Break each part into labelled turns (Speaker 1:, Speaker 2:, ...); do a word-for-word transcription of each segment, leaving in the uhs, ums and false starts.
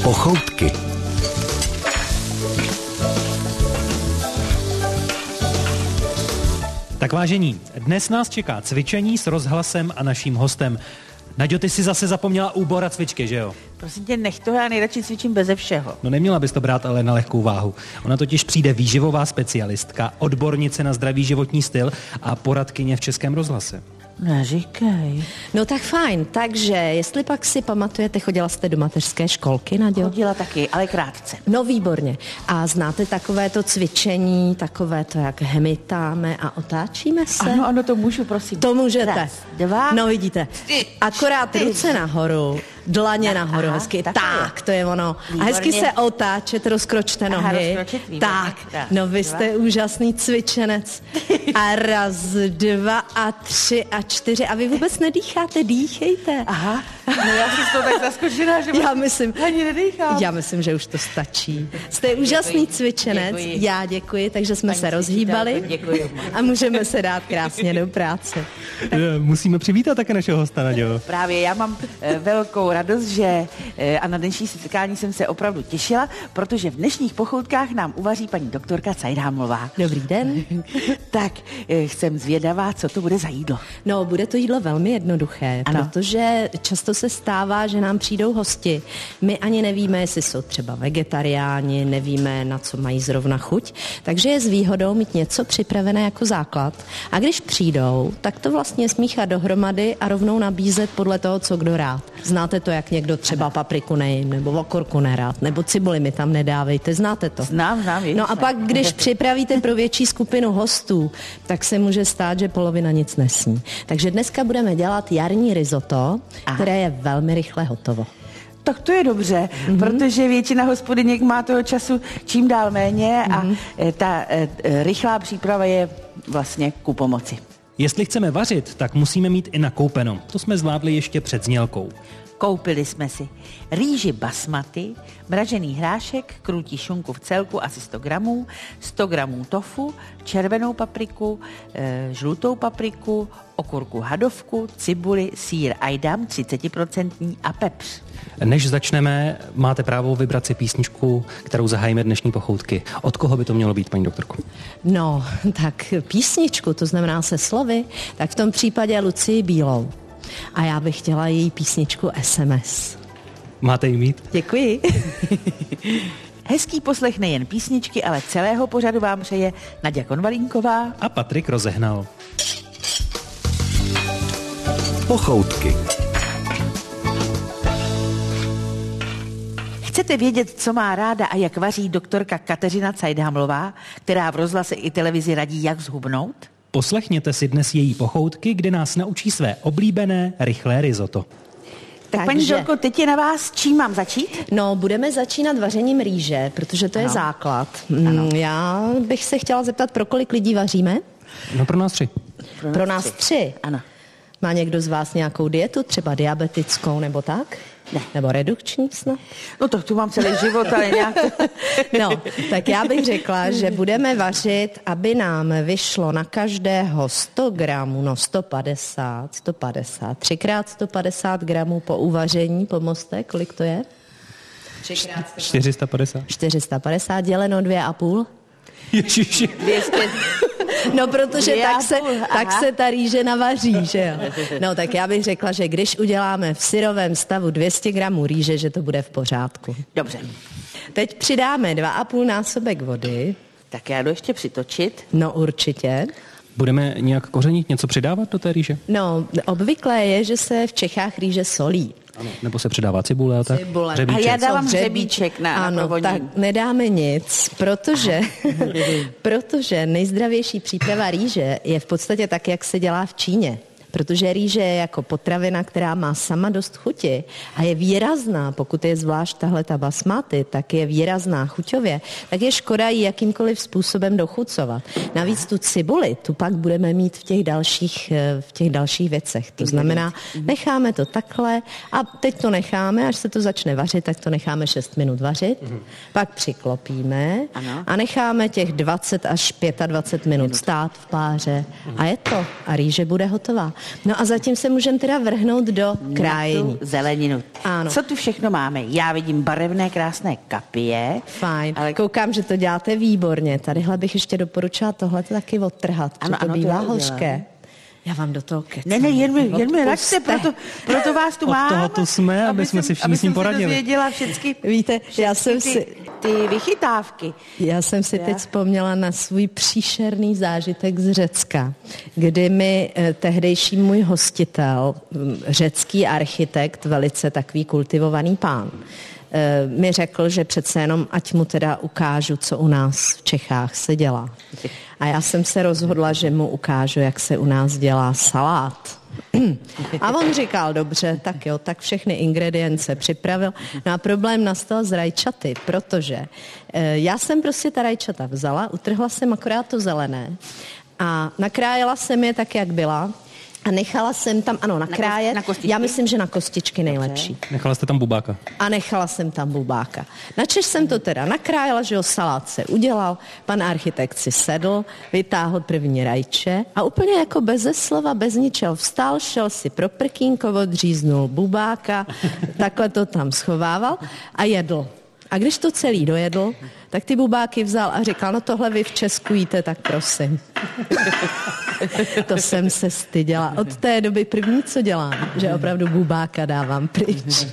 Speaker 1: Pochoutky.
Speaker 2: Tak vážení, dnes nás čeká cvičení s rozhlasem a naším hostem. Naďo, ty jsi zase zapomněla úbor a cvičky, že jo?
Speaker 3: Prosím tě, nech to, já nejradši cvičím beze všeho.
Speaker 2: No neměla bys to brát ale na lehkou váhu. Ona totiž přijde výživová specialistka, odbornice na zdravý životní styl a poradkyně v Českém rozhlase.
Speaker 3: Neříkej.
Speaker 4: No tak fajn, takže jestli pak si pamatujete, chodila jste do mateřské školky, Naďo?
Speaker 3: Chodila taky, ale krátce.
Speaker 4: No výborně. A znáte takovéto cvičení, takové to, jak hemitáme a otáčíme se?
Speaker 3: Ano, ano, to můžu, prosím.
Speaker 4: To můžete.
Speaker 3: Raz, dva,
Speaker 4: no vidíte.
Speaker 3: tři,
Speaker 4: Akorát
Speaker 3: čtyři.
Speaker 4: ruce nahoru, dlaně
Speaker 3: Na-
Speaker 4: nahoru,
Speaker 3: aha,
Speaker 4: hezky.
Speaker 3: tak
Speaker 4: Tak,
Speaker 3: je.
Speaker 4: to je ono.
Speaker 3: Výborně.
Speaker 4: A hezky se otáčet, rozkročte
Speaker 3: Aha,
Speaker 4: nohy.
Speaker 3: rozkročit, výborně.
Speaker 4: Tak,
Speaker 3: Raz,
Speaker 4: no vy
Speaker 3: dva.
Speaker 4: jste úžasný cvičenec. A raz, dva a tři a čtyři. A vy vůbec nedýcháte, dýchejte.
Speaker 3: Aha, no já jsem z toho tak zaskočená, že
Speaker 4: Já myslím,
Speaker 3: ani nedýchám.
Speaker 4: já myslím, že už to stačí. Jste úžasný cvičenec,
Speaker 3: Děkuji.
Speaker 4: já děkuji, takže jsme
Speaker 3: Paní
Speaker 4: se rozhýbali
Speaker 3: cvičitelko, děkuji.
Speaker 4: a můžeme se dát krásně do práce.
Speaker 2: Musíme přivítat také našeho hosta, Naďo.
Speaker 3: Právě já mám e, velkou radost, že e, a na dnešní setkání jsem se opravdu těšila, protože v dnešních pochoutkách nám uvaří paní doktorka Cajdhámová.
Speaker 4: Dobrý den.
Speaker 3: Tak e, jsem zvědavá, co to bude za jídlo.
Speaker 4: No, bude to jídlo velmi jednoduché,
Speaker 3: Ano.
Speaker 4: protože často se stává, že nám přijdou hosti. My ani nevíme, jestli jsou třeba vegetariáni, nevíme, na co mají zrovna chuť, takže je s výhodou mít něco připravené jako základ. A když přijdou, tak to vlastně smíchat dohromady a rovnou nabízet podle toho, co kdo rád. Znáte to, jak někdo třeba papriku nejím, nebo okurku nerád, nebo cibuli mi tam nedávejte, znáte to?
Speaker 3: Znám, znám.
Speaker 4: No a pak, když připravíte pro větší skupinu hostů, tak se může stát, že polovina nic nesní. Takže dneska budeme dělat jarní risotto,
Speaker 3: Aha.
Speaker 4: které je velmi rychle hotovo.
Speaker 3: Tak to je dobře, mm-hmm. protože většina hospodyněk má toho času čím dál méně a mm-hmm. ta e, rychlá příprava je vlastně ku pomoci.
Speaker 2: Jestli chceme vařit, tak musíme mít i nakoupeno. To jsme zvládli ještě před znělkou.
Speaker 3: Koupili jsme si rýži basmati, mražený hrášek, krůtí šunku v celku asi sto gramů, sto gramů tofu, červenou papriku, e, žlutou papriku, okurku hadovku, cibuli, sýr ajdam třicet procent a pepř.
Speaker 2: Než začneme, máte právo vybrat si písničku, kterou zahájíme dnešní pochoutky. Od koho by to mělo být, paní doktorko?
Speaker 4: No, tak písničku, to znamená se slovy, tak v tom případě Lucii Bílou. A já bych chtěla její písničku S M S.
Speaker 2: Máte jí mít?
Speaker 4: Děkuji.
Speaker 3: Hezký poslech nejen písničky, ale celého pořadu vám přeje Naďa Konvalínková
Speaker 2: A Patrik Rozehnal.
Speaker 1: Pochoutky.
Speaker 3: Chcete vědět, co má ráda a jak vaří doktorka Kateřina Cajdhámová, která v rozhlase i televizi radí, jak zhubnout?
Speaker 2: Poslechněte si dnes její pochoutky, kde nás naučí své oblíbené rychlé risotto.
Speaker 3: Tak
Speaker 4: Takže-
Speaker 3: paní doktorko, teď je na vás, čím mám začít?
Speaker 4: No, budeme začínat vařením rýže, protože to
Speaker 3: Ano.
Speaker 4: je základ. Mm, Já bych se chtěla zeptat, pro kolik lidí vaříme?
Speaker 2: No pro nás tři.
Speaker 3: Pro,
Speaker 4: Pro nás tři.
Speaker 3: Ano.
Speaker 4: Má někdo z vás nějakou dietu, třeba diabetickou nebo tak?
Speaker 3: Ne.
Speaker 4: Nebo redukční snad?
Speaker 3: No tak tu mám celý život, ale nějak...
Speaker 4: No, tak já bych řekla, že budeme vařit, aby nám vyšlo na každého sto gramů, no sto padesát, sto padesát, třikrát sto padesát gramů po uvaření, pomozte, kolik to je? Třikrát
Speaker 2: čtyři sta padesát.
Speaker 4: čtyři sta padesát děleno dvě a půl.
Speaker 2: Ježiši.
Speaker 3: dvě stě...
Speaker 4: No, protože
Speaker 3: Dvě a
Speaker 4: tak se,
Speaker 3: půl,
Speaker 4: tak
Speaker 3: aha.
Speaker 4: se ta rýže navaří, že jo? No, tak já bych řekla, že když uděláme v syrovém stavu dvě stě gramů rýže, že to bude v pořádku.
Speaker 3: Dobře,
Speaker 4: Teď přidáme dva a půl násobek vody.
Speaker 3: tak já jdu ještě přitočit.
Speaker 4: No, určitě.
Speaker 2: Budeme nějak kořenit, něco přidávat do té rýže?
Speaker 4: No, obvyklé je, že se v Čechách rýže solí.
Speaker 2: Ano. Nebo se přidává cibule a tak?
Speaker 4: Cibule.
Speaker 2: Hřebíček.
Speaker 3: A já dávám
Speaker 4: Co,
Speaker 3: hřebíček na, na
Speaker 4: Ano,
Speaker 3: provonění.
Speaker 4: tak nedáme nic, protože, protože nejzdravější příprava rýže je v podstatě tak, jak se dělá v Číně. Protože rýže je jako potravina, která má sama dost chuti a je výrazná, pokud je zvlášť tahle ta basmati, tak je výrazná chuťově, tak je škoda ji jakýmkoliv způsobem dochucovat. Navíc tu cibuli, tu pak budeme mít v těch dalších, v těch dalších věcech. To znamená, necháme to takhle a teď to necháme, až se to začne vařit, tak to necháme šest minut vařit, mm-hmm. pak přiklopíme
Speaker 3: Ano.
Speaker 4: a necháme těch dvacet až dvacet pět minut stát v páře a je to. A rýže bude hotová. No a zatím se můžeme teda vrhnout do krájení.
Speaker 3: Zeleninu.
Speaker 4: Ano.
Speaker 3: Co tu všechno máme? Já vidím barevné, krásné kapie.
Speaker 4: Fajn.
Speaker 3: Ale...
Speaker 4: Koukám, že to děláte výborně. Tadyhle bych ještě doporučila tohle taky odtrhat,
Speaker 3: Ano,
Speaker 4: že to
Speaker 3: ano,
Speaker 4: bývá
Speaker 3: to
Speaker 4: hořké. Já vám do toho kecám.
Speaker 3: Ne, ne, jen mi, jen mi račte, proto, proto vás tu
Speaker 2: Od
Speaker 3: mám.
Speaker 2: toho tu jsme, aby jsme si všichni s ním poradili.
Speaker 3: Aby jsem si dozvěděla všechny,
Speaker 4: Víte, já jsem
Speaker 3: ty,
Speaker 4: si...
Speaker 3: ty vychytávky.
Speaker 4: Já jsem si teď vzpomněla na svůj příšerný zážitek z Řecka, kdy mi eh, tehdejší můj hostitel, hm, řecký architekt, velice takový kultivovaný pán, eh, mi řekl, že přece jenom, ať mu teda ukážu, co u nás v Čechách se dělá. A já jsem se rozhodla, že mu ukážu, jak se u nás dělá salát. A on říkal, dobře, tak jo, tak všechny ingredience připravil. No a problém nastal z rajčaty, protože e, já jsem prostě ta rajčata vzala, utrhla jsem akorát to zelené a nakrájela jsem je tak, jak byla. A nechala jsem tam, ano, nakrájet.
Speaker 3: Na kost, na
Speaker 4: já myslím, že na kostičky nejlepší.
Speaker 2: Nechala jste tam bubáka.
Speaker 4: A nechala jsem tam bubáka. Načež jsem to teda nakrájela, že jo, salát se udělal, pan architekt si sedl, vytáhl první rajče a úplně jako beze slova, bez ničeho vstal, šel si pro prkínko, odříznul bubáka, takhle to tam schovával a jedl. A když to celý dojedl, tak ty bubáky vzal a říkal, no tohle vy v Česku jíte, tak prosím. To jsem se styděla. Od té doby první, co dělám, že opravdu bubáka dávám pryč.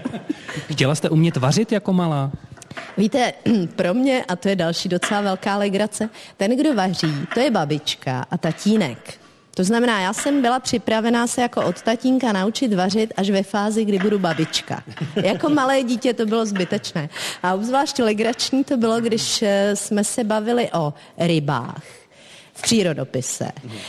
Speaker 2: Chtěla jste umět vařit jako malá?
Speaker 4: Víte, pro mě, a to je další docela velká legrace, ten, kdo vaří, to je babička a tatínek. To znamená, já jsem byla připravená se jako od tatínka naučit vařit až ve fázi, kdy budu babička. Jako malé dítě to bylo zbytečné. A obzvlášť legrační to bylo, když jsme se bavili o rybách v přírodopise.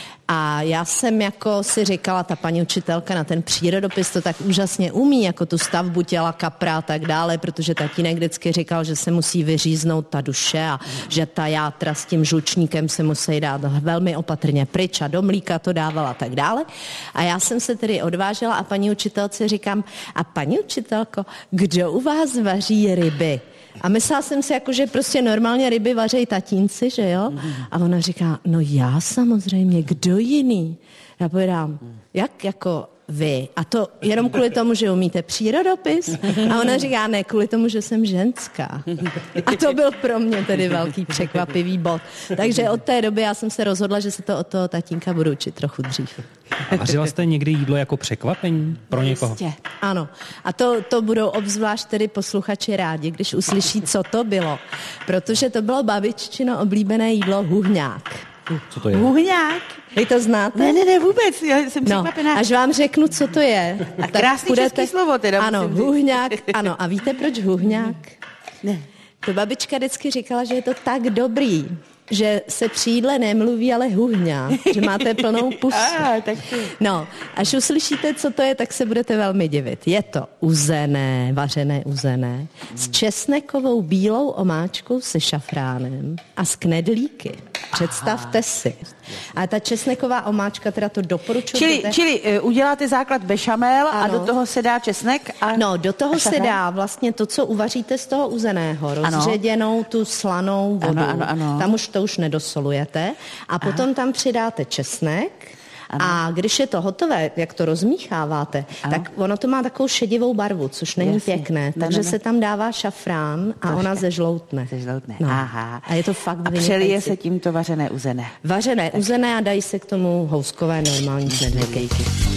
Speaker 4: A já jsem jako si říkala, ta paní učitelka na ten přírodopis to tak úžasně umí, jako tu stavbu těla kapra a tak dále, protože tatínek vždycky říkal, že se musí vyříznout ta duše a že ta játra s tím žlučníkem se musí dát velmi opatrně pryč a do mlíka to dávala a tak dále. A já jsem se tedy odvážela a paní učitelce říkám, a paní učitelko, kdo u vás vaří ryby? A myslela jsem si jako, že prostě normálně ryby vařejí tatínci, že jo? A ona říká, no já samozřejmě, kdo jiný? Já povídám, jak jako vy? A to jenom kvůli tomu, že umíte přírodopis? A ona říká, ne, kvůli tomu, že jsem ženská. A to byl pro mě tedy velký překvapivý bod. Takže od té doby já jsem se rozhodla, že se to od toho tatínka budu učit trochu dřív.
Speaker 2: A vařila jste někdy jídlo jako překvapení pro někoho?
Speaker 4: Jistě. Ano. A to, to budou obzvlášť tedy posluchači rádi, když uslyší, co to bylo. Protože to bylo babiččino oblíbené jídlo huhňák.
Speaker 2: Co to je?
Speaker 3: Huhňák?
Speaker 4: Vy to znáte?
Speaker 3: Ne, ne, ne, vůbec, já jsem
Speaker 4: No,
Speaker 3: překvapená.
Speaker 4: až vám řeknu, co to je.
Speaker 3: A krásný český slovo teda.
Speaker 4: Ano,
Speaker 3: musím říct.
Speaker 4: huhňák, ano. A víte, proč huhňák?
Speaker 3: Ne.
Speaker 4: To babička vždycky říkala, že je to tak dobrý, že se při jídle nemluví, ale huhňá, že máte plnou pusu.
Speaker 3: A, tak to...
Speaker 4: No, až uslyšíte, co to je, tak se budete velmi divit. Je to uzené, vařené uzené, s česnekovou bílou omáčkou se šafránem a s knedlíky. Představte si. A ta česneková omáčka, teda to doporučuji.
Speaker 3: Čili, čili uh, uděláte základ bešamel a
Speaker 4: Ano.
Speaker 3: do toho se dá česnek? A...
Speaker 4: No, do toho
Speaker 3: a
Speaker 4: se
Speaker 3: šafrán?
Speaker 4: dá vlastně to, co uvaříte z toho uzeného, rozředěnou tu slanou vodu.
Speaker 3: Ano, ano, ano.
Speaker 4: Tam už to už nedosolujete. A potom Aha. tam přidáte česnek. Ano. A když je to hotové, jak to rozmícháváte, ano. tak ono to má takovou šedivou barvu, což není
Speaker 3: Jasně.
Speaker 4: pěkné.
Speaker 3: Ne,
Speaker 4: Takže
Speaker 3: ne, ne.
Speaker 4: se tam dává šafrán a
Speaker 3: Troška.
Speaker 4: ona zežloutne.
Speaker 3: Zežloutne,
Speaker 4: No.
Speaker 3: aha.
Speaker 4: A je to fakt
Speaker 3: A
Speaker 4: vynikající.
Speaker 3: přelije se tímto vařené uzené.
Speaker 4: Vařené uzené a dají se k tomu houskové normální knedlíky.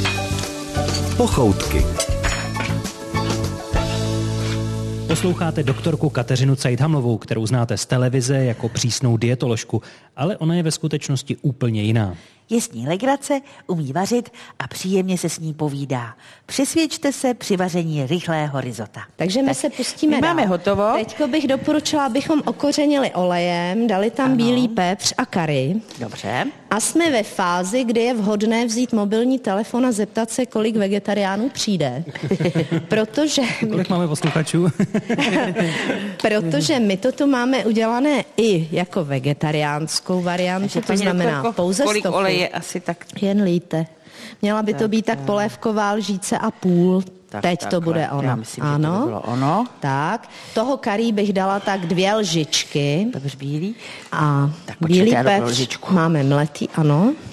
Speaker 1: Pochoutky.
Speaker 2: Posloucháte doktorku Kateřinu Cajthamlovou, kterou znáte z televize jako přísnou dietoložku, ale ona je ve skutečnosti úplně jiná.
Speaker 3: Je s ní legrace, umí vařit a příjemně se s ní povídá. Přesvědčte se při vaření rychlého risota.
Speaker 4: Takže my se pustíme
Speaker 3: my
Speaker 4: dál.
Speaker 3: máme hotovo.
Speaker 4: Teďko bych doporučila, abychom okořenili olejem, dali tam
Speaker 3: Ano.
Speaker 4: bílý pepř a kary.
Speaker 3: Dobře.
Speaker 4: A jsme ve fázi, kdy je vhodné vzít mobilní telefon a zeptat se, kolik vegetariánů přijde. Protože...
Speaker 2: Kolik máme posluchačů?
Speaker 4: Protože my to tu máme udělané i jako vegetariánskou variantu, to
Speaker 3: paní
Speaker 4: znamená
Speaker 3: doktorko,
Speaker 4: pouze
Speaker 3: kolik
Speaker 4: stofu.
Speaker 3: oleje asi tak...
Speaker 4: Jen líte. Měla by to být tak polévková lžíce a půl.
Speaker 3: Tak,
Speaker 4: Teď
Speaker 3: takhle.
Speaker 4: to bude ono.
Speaker 3: Já myslím, že
Speaker 4: ano.
Speaker 3: to by bylo ono.
Speaker 4: Tak. Toho karí bych dala tak dvě lžičky.
Speaker 3: Pepř bílý.
Speaker 4: A
Speaker 3: Tak počkejte,
Speaker 4: bílý
Speaker 3: já dopru
Speaker 4: pepř
Speaker 3: lžičku.
Speaker 4: máme mletý, ano.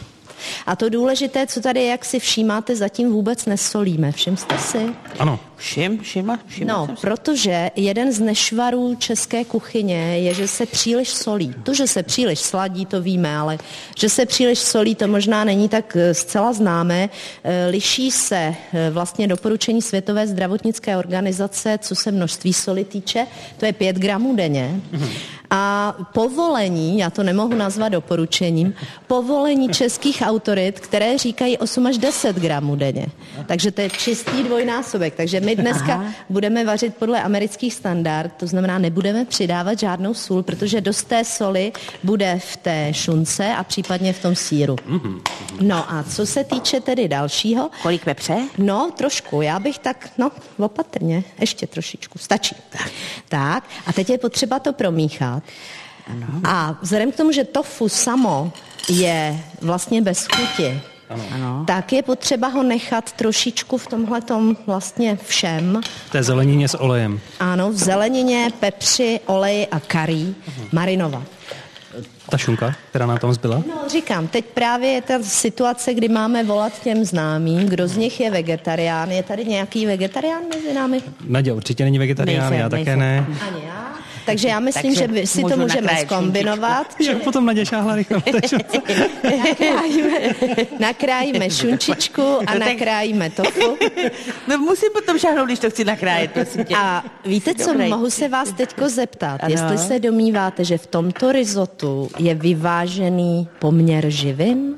Speaker 4: A to důležité, co tady, jak si všímáte, zatím vůbec nesolíme. Všim jste si?
Speaker 2: Ano.
Speaker 3: Všim, všima, všima
Speaker 4: No,
Speaker 3: jsem si.
Speaker 4: protože jeden z nešvarů české kuchyně je, že se příliš solí. To, že se příliš sladí, to víme, ale že se příliš solí, to možná není tak zcela známé. Liší se vlastně doporučení Světové zdravotnické organizace, co se množství soli týče, to je pět gramů denně. Mm-hmm. A povolení, já to nemohu nazvat doporučením, povolení českých autorit, které říkají osm až deset gramů denně. Takže to je čistý dvojnásobek. Takže my dneska Aha. budeme vařit podle amerických standard, to znamená, nebudeme přidávat žádnou sůl, protože dost té soli bude v té šunce a případně v tom sýru. No a co se týče tedy dalšího.
Speaker 3: Kolik pepře?
Speaker 4: No, trošku. Já bych tak, no, opatrně, ještě trošičku. Stačí. Tak. tak. A teď je potřeba to promíchat. Ano. A vzhledem k tomu, že tofu samo je vlastně bez chuti, ano. tak je potřeba ho nechat trošičku v tomhletom vlastně všem.
Speaker 2: V té zelenině s olejem.
Speaker 4: Ano, v zelenině, pepři, oleji a karí uh-huh. marinovat.
Speaker 2: Ta šunka, která na tom zbyla?
Speaker 4: No, říkám, teď právě je ta situace, kdy máme volat těm známým, kdo z nich je vegetarián. Je tady nějaký vegetarián mezi námi?
Speaker 2: Nadě určitě není vegetarián,
Speaker 3: nejsem,
Speaker 2: já také
Speaker 3: nejsem.
Speaker 2: ne.
Speaker 4: Ani já. Takže já myslím,
Speaker 3: Takže
Speaker 4: že si to můžeme zkombinovat.
Speaker 2: Jak potom Nadě šáhla rychle.
Speaker 4: nakrájíme, nakrájíme šunčičku a nakrájíme tofu.
Speaker 3: No musím potom šáhnout, když to chci nakrájet, prosím tě.
Speaker 4: A víte co,
Speaker 3: Dobrý.
Speaker 4: mohu se vás teďko zeptat,
Speaker 3: Ano.
Speaker 4: jestli se domníváte, že v tomto rizotu je vyvážený poměr živin?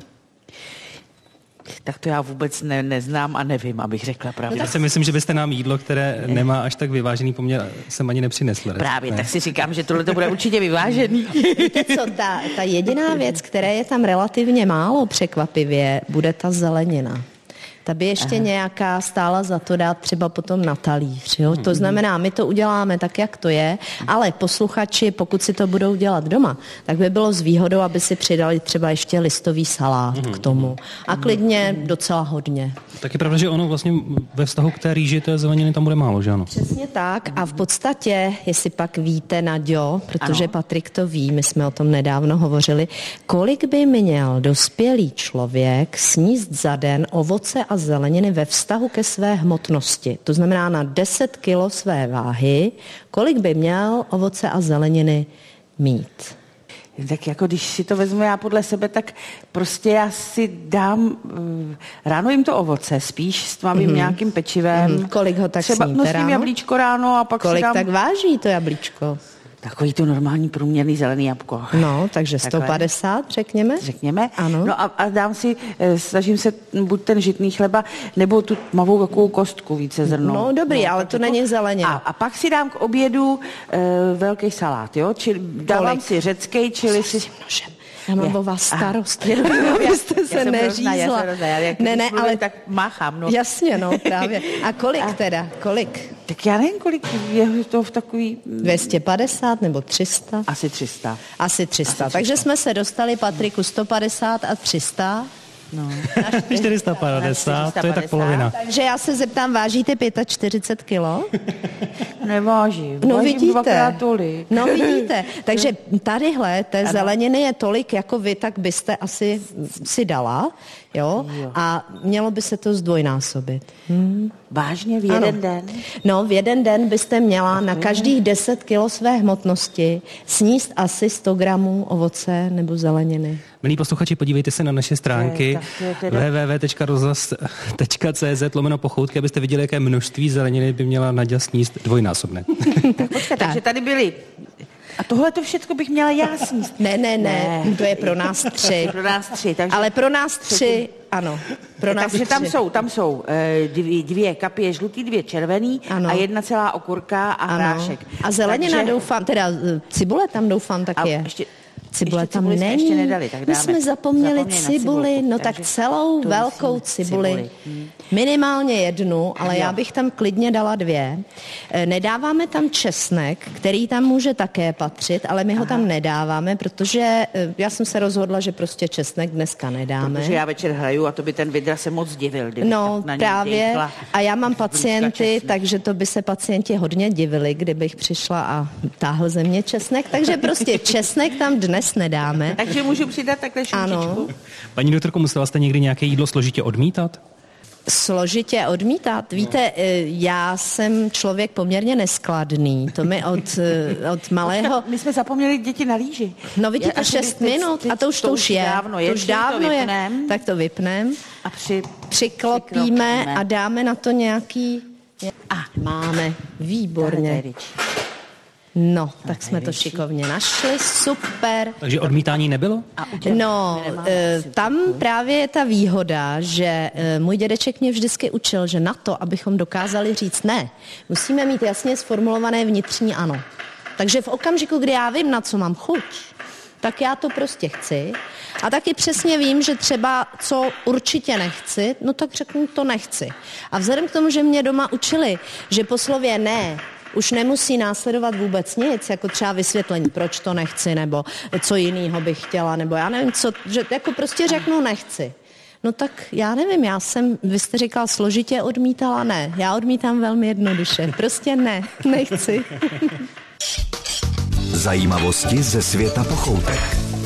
Speaker 3: Tak to já vůbec ne, neznám a nevím, abych řekla pravdu.
Speaker 2: Já si myslím, že byste nám jídlo, které nemá až tak vyvážený poměr, jsem ani nepřinesl.
Speaker 3: Právě,
Speaker 2: ne.
Speaker 3: tak si říkám, že tohle to bude určitě vyvážený.
Speaker 4: Víte co, ta, ta jediná věc, které je tam relativně málo překvapivě, bude ta zelenina. Ta by ještě Aha. nějaká stála za to dát třeba potom na talíř. Jo? To znamená, my to uděláme tak, jak to je, ale posluchači, pokud si to budou dělat doma, tak by bylo s výhodou, aby si přidali třeba ještě listový salát k tomu. A klidně docela hodně.
Speaker 2: Tak je pravda, že ono vlastně ve vztahu k té rýži té zeleniny tam bude málo, že ano?
Speaker 4: Přesně tak. A v podstatě, jestli pak víte, Naďo, protože ano. Patrik to ví, my jsme o tom nedávno hovořili, kolik by měl dospělý člověk sníst za den ovoce a zeleniny ve vztahu ke své hmotnosti. To znamená na deset kilo své váhy, kolik by měl ovoce a zeleniny mít.
Speaker 3: Tak jako když si to vezmu já podle sebe, tak prostě já si dám, ráno jim to ovoce, spíš s tmavým mm-hmm. nějakým pečivem. Mm-hmm.
Speaker 4: Kolik ho tak
Speaker 3: třeba
Speaker 4: sníte ráno?
Speaker 3: Třeba jablíčko ráno a pak
Speaker 4: Kolik
Speaker 3: si dám...
Speaker 4: tak váží to jablíčko?
Speaker 3: Takový to normální průměrný zelený jabko.
Speaker 4: No, takže sto padesát, řekněme.
Speaker 3: Řekněme.
Speaker 4: Ano.
Speaker 3: No a, a dám si, snažím se buď ten žitný chleba, nebo tu tmavou takovou kostku více zrnou.
Speaker 4: No dobrý, no, ale to není zelenina.
Speaker 3: A, a pak si dám k obědu e, velký salát, jo? Čili dávám Kolik? si řeckej, čili si...
Speaker 4: Já mám o vás starost, jenom abyste se neřízla.
Speaker 3: Ne, ne, ale tak máchám, no.
Speaker 4: Jasně, no, právě. A kolik a, teda, kolik?
Speaker 3: Tak já nevím, kolik je to v takový...
Speaker 4: dvě stě padesát nebo tři sta?
Speaker 3: Asi tři sta.
Speaker 4: Asi tři sta. Asi Takže jsme se dostali, Patriku, sto padesát a tři sta.
Speaker 3: No.
Speaker 2: čtyři sta padesát, to je tak polovina.
Speaker 4: Takže já se zeptám, vážíte čtyřicet pět kilo?
Speaker 3: Nevážím.
Speaker 4: No
Speaker 3: Vážím
Speaker 4: vidíte.
Speaker 3: dvakrát tolik.
Speaker 4: No vidíte. Takže tadyhle té ano. zeleniny je tolik, jako vy, tak byste asi si dala, jo? jo. A mělo by se to zdvojnásobit. Hmm.
Speaker 3: Vážně v jeden ano. den?
Speaker 4: No, v jeden den byste měla na každých deset kilo své hmotnosti sníst asi sto gramů ovoce nebo zeleniny.
Speaker 2: Milí posluchači, podívejte se na naše stránky w w w tečka rozhlas tečka c z lomeno pochoutky, abyste viděli, jaké množství zeleniny by měla Naďa sníst dvojnásobné.
Speaker 3: Tak počkat, takže tady byly... A tohle to všechno bych měla já sníst.
Speaker 4: Ne, ne, ne, ne, to je pro nás tři.
Speaker 3: Pro nás tři, takže...
Speaker 4: Ale pro nás tři, ano. Pro nás
Speaker 3: takže
Speaker 4: tři.
Speaker 3: tam jsou, tam jsou dvě, dvě kapie žlutý, dvě červený ano. a jedna celá okurka a ano. hrášek.
Speaker 4: A zelenina takže... doufám, teda cibule tam doufám taky je. Ještě... Cibule ještě tam není. Ještě nedali, tak dáme. My jsme zapomněli, zapomněli cibuli, cibulku, no tak celou velkou cibuli. cibuli. Hmm. Minimálně jednu, ale jo. já bych tam klidně dala dvě. Nedáváme tam česnek, který tam může také patřit, ale my Aha. ho tam nedáváme, protože já jsem se rozhodla, že prostě česnek dneska nedáme.
Speaker 3: Protože já večer hraju a to by ten Vidra se moc divil.
Speaker 4: No právě a já mám pacienty, takže to by se pacienti hodně divili, kdybych přišla a táhl ze mě česnek, takže prostě česnek tam dnes dnes nedáme.
Speaker 3: Takže můžu přidat takhle šunčičku?
Speaker 4: Ano.
Speaker 2: Paní doktorko, musela jste někdy nějaké jídlo složitě odmítat?
Speaker 4: Složitě odmítat. Víte, já jsem člověk poměrně neskladný. To mi od, od malého...
Speaker 3: My jsme zapomněli děti na rýži.
Speaker 4: No vidíte, šest minut a to už to už je.
Speaker 3: Dávno je.
Speaker 4: To už dávno
Speaker 3: to
Speaker 4: je.
Speaker 3: vypnem.
Speaker 4: Tak to vypnem.
Speaker 3: A při,
Speaker 4: přiklopíme, přiklopíme a dáme na to nějaký... A máme. Výborně. No, tak jsme to šikovně našli, super.
Speaker 2: Takže odmítání nebylo?
Speaker 4: No, tam právě je ta výhoda, že můj dědeček mě vždycky učil, že na to, abychom dokázali říct ne, musíme mít jasně sformulované vnitřní ano. Takže v okamžiku, kdy já vím, na co mám chuť, tak já to prostě chci. A taky přesně vím, že třeba co určitě nechci, no tak řeknu, to nechci. A vzhledem k tomu, že mě doma učili, že po slově ne už nemusí následovat vůbec nic, jako třeba vysvětlení, proč to nechci, nebo co jinýho bych chtěla, nebo já nevím, co, že jako prostě řeknu nechci. No tak já nevím, já jsem, vy jste říkal, složitě odmítala, ne. Já odmítám velmi jednoduše, prostě ne, nechci.
Speaker 1: Zajímavosti ze světa pochoutek.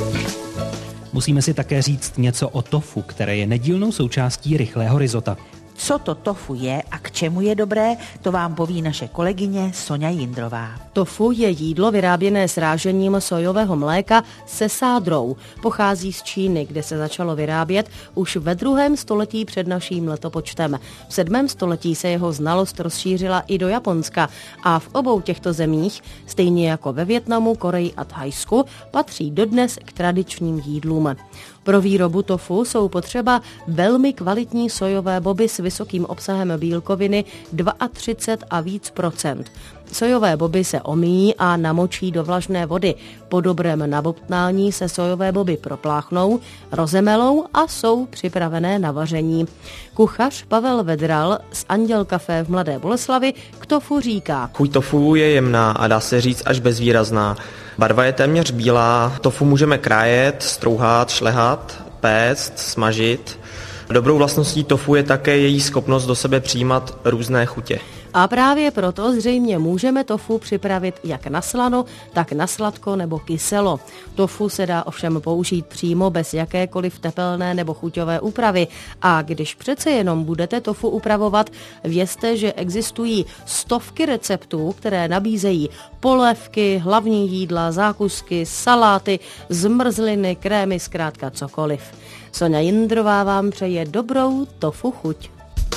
Speaker 2: Musíme si také říct něco o tofu, které je nedílnou součástí rychlého risota.
Speaker 3: Co to tofu je a k čemu je dobré, to vám poví naše kolegyně Sonja Jindrová.
Speaker 5: Tofu je jídlo vyráběné srážením sojového mléka se sádrou. Pochází z Číny, kde se začalo vyrábět už ve druhém století před naším letopočtem. V sedmém století se jeho znalost rozšířila i do Japonska a v obou těchto zemích, stejně jako ve Vietnamu, Koreji a Thajsku, patří dodnes k tradičním jídlům. Pro výrobu tofu jsou potřeba velmi kvalitní sojové boby s vysokým obsahem bílkoviny třicet dva a víc procent. Sojové boby se omíjí a namočí do vlažné vody. Po dobrém nabobtnání se sojové boby propláchnou, rozemelou a jsou připravené na vaření. Kuchař Pavel Vedral z Anděl Café v Mladé Boleslavi k tofu říká:
Speaker 6: Chuť tofu je jemná a dá se říct až bezvýrazná. Barva je téměř bílá, tofu můžeme krájet, strouhat, šlehat, péct, smažit. Dobrou vlastností tofu je také její schopnost do sebe přijímat různé chutě.
Speaker 5: A právě proto zřejmě můžeme tofu připravit jak na slano, tak na sladko nebo kyselo. Tofu se dá ovšem použít přímo bez jakékoliv tepelné nebo chuťové úpravy. A když přece jenom budete tofu upravovat, vězte, že existují stovky receptů, které nabízejí polévky, hlavní jídla, zákusky, saláty, zmrzliny, krémy, zkrátka cokoliv. Sonja Jindrová vám přeje dobrou tofu chuť.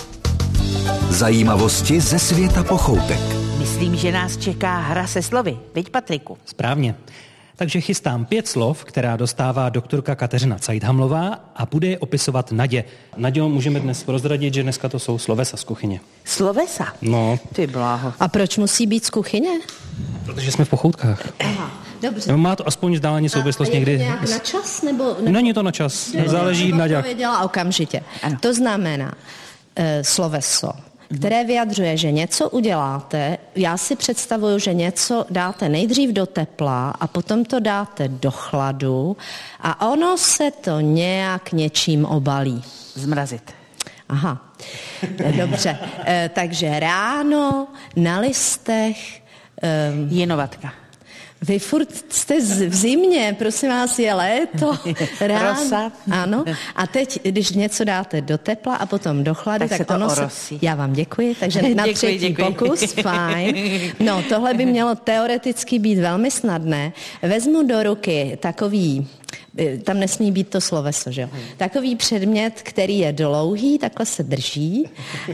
Speaker 1: Zajímavosti ze světa pochoutek.
Speaker 3: Myslím, že nás čeká hra se slovy. Viď, Patriku?
Speaker 2: Správně. Takže chystám pět slov, která dostává doktorka Kateřina Cajthamlová a bude je opisovat Nadě. Nadějo, můžeme dnes prozradit, že dneska to jsou slovesa z kuchyně.
Speaker 3: Slovesa?
Speaker 2: No.
Speaker 3: Ty bláho.
Speaker 4: A proč musí být z kuchyně?
Speaker 2: Protože jsme v pochoutkách.
Speaker 4: Aha, dobře.
Speaker 2: Nebo má to aspoň vzdáleně souvislost
Speaker 4: a je to
Speaker 2: někdy.
Speaker 4: nějak na čas? Nebo, nebo...
Speaker 2: Není to na čas, záleží na jak.
Speaker 4: Věděla okamžitě.
Speaker 3: Ano.
Speaker 4: To znamená e, sloveso, které vyjadřuje, že něco uděláte, já si představuju, že něco dáte nejdřív do tepla a potom to dáte do chladu a ono se to nějak něčím obalí.
Speaker 3: Zmrazit.
Speaker 4: Aha, dobře. E, takže ráno na listech... E,
Speaker 3: Jinovatka.
Speaker 4: Vy furt jste v zimě, prosím vás, je léto, ráno.
Speaker 3: Rosa.
Speaker 4: Ano. A teď, když něco dáte do tepla a potom do chladu,
Speaker 3: Tak
Speaker 4: tak,
Speaker 3: se to
Speaker 4: ono
Speaker 3: orosí.
Speaker 4: se... Já vám děkuji, takže na
Speaker 3: Děkuji,
Speaker 4: třetí
Speaker 3: děkuji.
Speaker 4: pokus, fajn. No, tohle by mělo teoreticky být velmi snadné. Vezmu do ruky takový... Tam nesmí být to sloveso, že jo? Takový předmět, který je dlouhý, takhle se drží.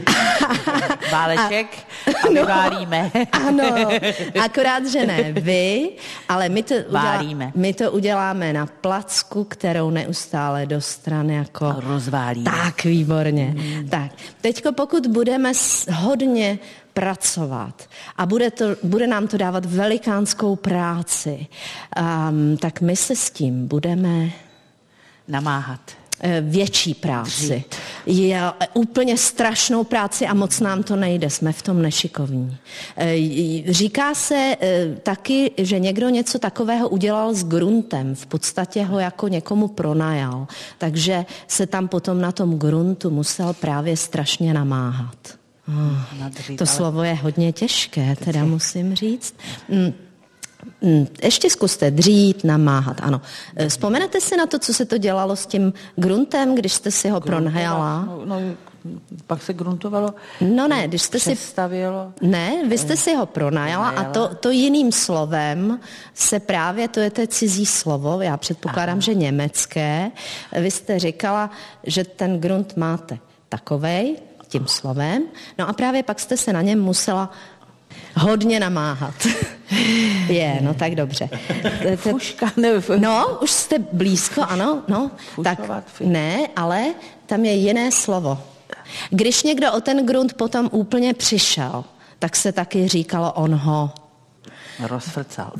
Speaker 3: Váleček a, a my
Speaker 4: no,
Speaker 3: válíme.
Speaker 4: Ano, akorát, že ne vy, ale my to, udělá, my to uděláme na placku, kterou neustále do strany jako...
Speaker 3: A rozválíme.
Speaker 4: Tak, výborně. Hmm. Tak, teďko pokud budeme hodně pracovat a bude, to, bude nám to dávat velikánskou práci, um, tak my se s tím budeme
Speaker 3: namáhat.
Speaker 4: Větší práci. Je úplně strašnou práci a moc nám to nejde, jsme v tom nešikovní. Říká se taky, že někdo něco takového udělal s gruntem, v podstatě ho jako někomu pronajal, takže se tam potom na tom gruntu musel právě strašně namáhat. Oh,
Speaker 3: Nadřít,
Speaker 4: to
Speaker 3: ale...
Speaker 4: slovo je hodně těžké, teda musím říct. Ještě zkuste dřít, namáhat, ano. Vzpomenete si na to, co se to dělalo s tím gruntem, když jste si ho pronajala?
Speaker 3: No, no, pak se gruntovalo.
Speaker 4: No ne, když jste si...
Speaker 3: Přestavilo.
Speaker 4: Ne, vy jste si ho pronajala a to, to jiným slovem se právě, to je to cizí slovo, já předpokládám, Aha. že německé. Vy jste říkala, že ten grunt máte takovej, tím slovem, no a právě pak jste se na něm musela hodně namáhat. Je, no tak dobře.
Speaker 3: Fuška, ne, fuška.
Speaker 4: No, už jste blízko, ano, no. Tak ne, ale tam je jiné slovo. Když někdo o ten grunt potom úplně přišel, tak se taky říkalo on ho
Speaker 3: rozfrcal.